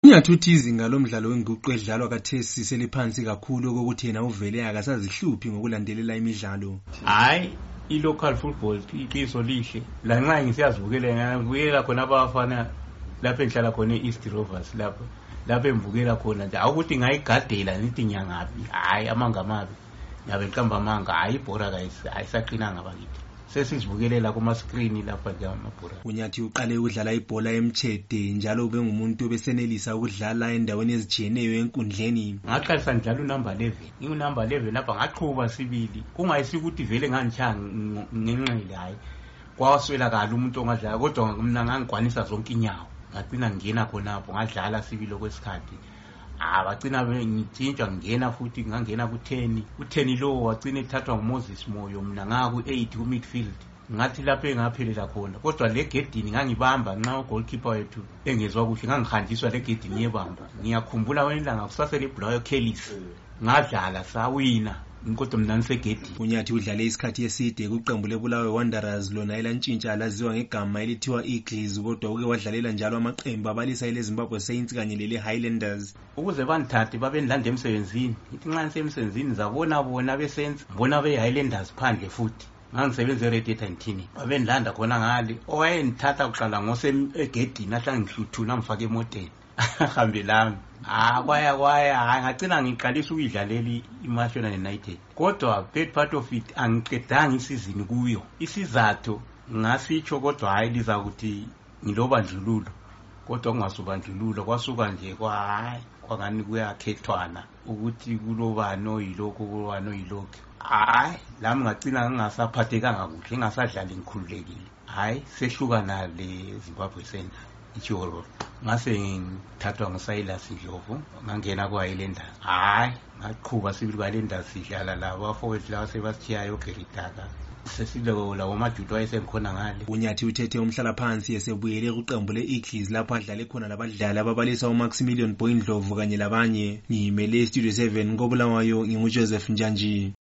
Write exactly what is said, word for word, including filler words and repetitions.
Ngingathuthi izinga lomdlalo wenguqu edlalwa kathesi seliphansi kakhulu okokuthi yena uvele akasazihluphi ngokulandelela imidlalo. Hayi, i-local football iqiniso lihle. La nxa ngisiyazibukela ngibukela khona abafana lapho engihlala khona e-East Rovers lapho. Lapho engibukela khona nje awukuthi ngayigadela ngithi nyangaphi. Hayi amanga amabi. Ngabe ngiqamba amanga hayi ibhora ayisaqinanga bakithi. Sesizibukelela kuma screen lapha ke amabhora. Unyathi uqale ukudlala ibhola emtshede njalo ube ngumuntu obesenelisa ukudlala endaweni ezijiyeneyo enkundleni. Ngaqalisa ngidlala unumber eleven. Ingunumber eleven lapha ngaqhuba sibili. Kungayisikuthi vele ngangichanga ngenqele hayi. Kwaswela kala umuntu ongadlala kodwa mina ngangikwanisa zonke inyawo. Ngagcina ngena khonapho ngadlala sibili kwesikhathi. Ah bagcina ngithintsha ngena futhi ngangena ku ten. Ku ten lo wagcina ethathwa nguMoses Moyo mina ngaku eight ku midfield. Ngathi lapho engaphelela khona kodwa le gedini ngangibamba nxa ugoalkeeper wethu engezwe kuhle ngangihanjiswa le gedini yebamba. Ngiyakhumbula wenilanga kusasele ibulayo Kellis. Ngadlala sawina. Inkodwa mina ngisegedini. Unyathi udlale isikhathi eside kuqembu leBulawayo Wanderers lona elantshintsha laziwa ngegama elithiwa Eagles kodwa uke wadlalela njalo amaqembu abalisa ile Zimbabwe Saints kanye lele Highlanders. Ukuze bandithathe babe nilanda emsebenzini. Ithi nxa ngisemsebenzini zabona bona beSaints bona be Highlanders phandle futhi. Ngangisebenza eRadiator Ntini. Babe nilanda khona ngale. Owayengithatha uqala ngose egedini ahla ngihluthuna ngifake emoteni. Hambe lami. Ah kwaya kwaya hayi ngagcina ngiqalisa ukuyidlalela iMashona United. Kodwa third part of it angiqedanga isizini kuyo. Isizathu ngasitsho kodwa hayi liza ukuthi ngiloba ndlululo. Kodwa kungasubandlululo kwasuka nje kwa hayi kwangani kuyakhethwana ukuthi kulobani oyilokho kulobani oyilokho. Hayi lami ngagcina ngingasaphathekanga kuhle ngingasadlali ngikhululekile. Hayi sehlukana le Zimbabwe Saints. Ichoro ngase ngithathwa nguSilas Ndlovu ngangena kwa Highlanders. Hayi ngaqhuba sibili kwa Highlanders sidlala labo afowethu lawa sebasithiyayo Geritaka. Sesilo lawo majudo ayesengikhona ngale. Unyathi uthethe umhlala phansi esebuyele kuqembu le-Eagles lapho adlale khona labadlali ababalisa uMaximilian Boy Ndlovu kanye labanye. Ngimele iStudio seven koBulawayo nginguJoseph Njanji.